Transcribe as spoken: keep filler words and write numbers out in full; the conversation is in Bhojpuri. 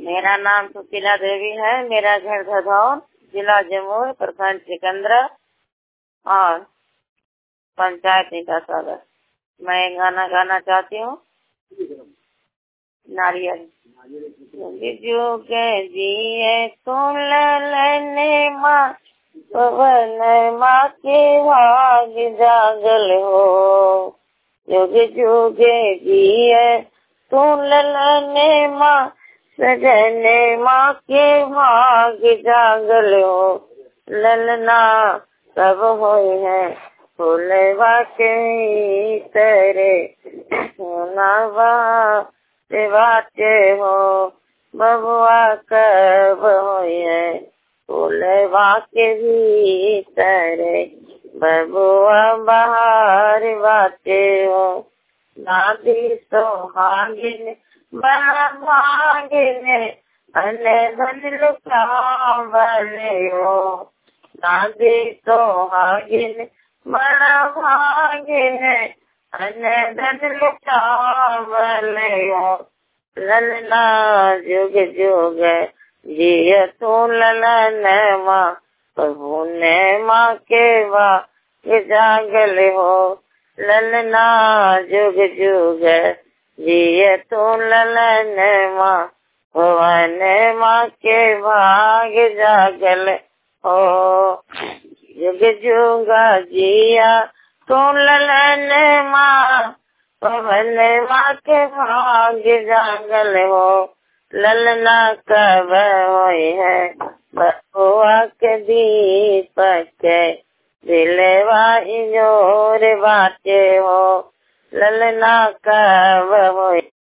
मेरा नाम सुशीला देवी है। मेरा घर धधौन, जिला जमुई, प्रखंड सिकंदरा और पंचायत ईटा सागर। मैं गाना गाना चाहती हूँ। नारियल जुगे जिए सुन लेने माँ, पवन माँ के भाग जागल हो। जुग जुगे जिए सुन लेने माँ, सजने माँ के भाग जागल हो। ललना सब होए है फूलवा के तेरे, सोनावा बाटे हो बबुआ कब होए है फूलवा के भी तेरे, बबुआ बाहर बाटे हो। दादी सोहागिन बड़ा भागिन, अने धन लुटावले हो। दादी सोहागिन बड़ा भागिन, अने धन लुटावले हो। ललना जुग जुग जिय तू ललन माँ, प्रभु ने माँ के भाग जागल हो। ललना जुग जुग जिय तू ललन माँ, भवन माँ के भाग जागल हो। जुग जुग जिया तू ललन माँ, भवन माँ के भाग जागल हो। ललना कब होए है बबुआ के दीपक, दिलवा इंजोर बाटे हो। ललना कब होए